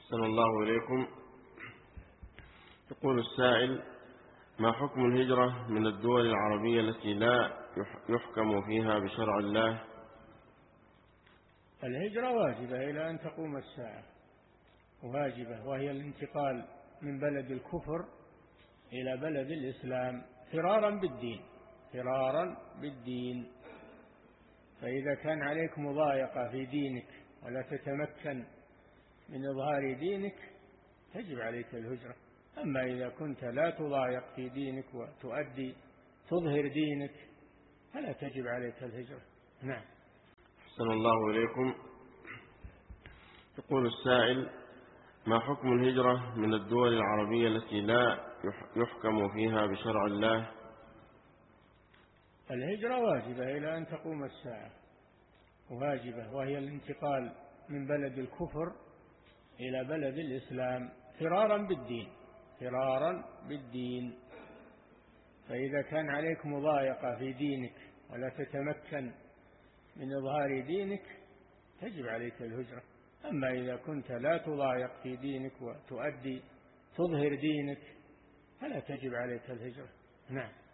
أحسن الله إليكم. يقول السائل: ما حكم الهجرة من الدول العربية التي لا يحكم فيها بشرع الله؟ الهجرة واجبة إلى أن تقوم الساعة، واجبة، وهي الانتقال من بلد الكفر إلى بلد الإسلام فرارا بالدين. فإذا كان عليك مضايقة في دينك ولا تتمكن من إظهار دينك تجب عليك الهجرة. أما إذا كنت لا تضايق في دينك تظهر دينك فلا تجب عليك الهجرة. نعم. أحسن الله إليكم. يقول السائل: ما حكم الهجرة من الدول العربية التي لا يحكم فيها بشرع الله؟ الهجرة واجبة إلى أن تقوم الساعة، واجبة، وهي الانتقال من بلد الكفر إلى بلد الإسلام فرارا بالدين. فإذا كان عليك مضايقة في دينك ولا تتمكن من إظهار دينك تجب عليك الهجرة. أما إذا كنت لا تضايق في دينك تظهر دينك فلا تجب عليك الهجرة. نعم.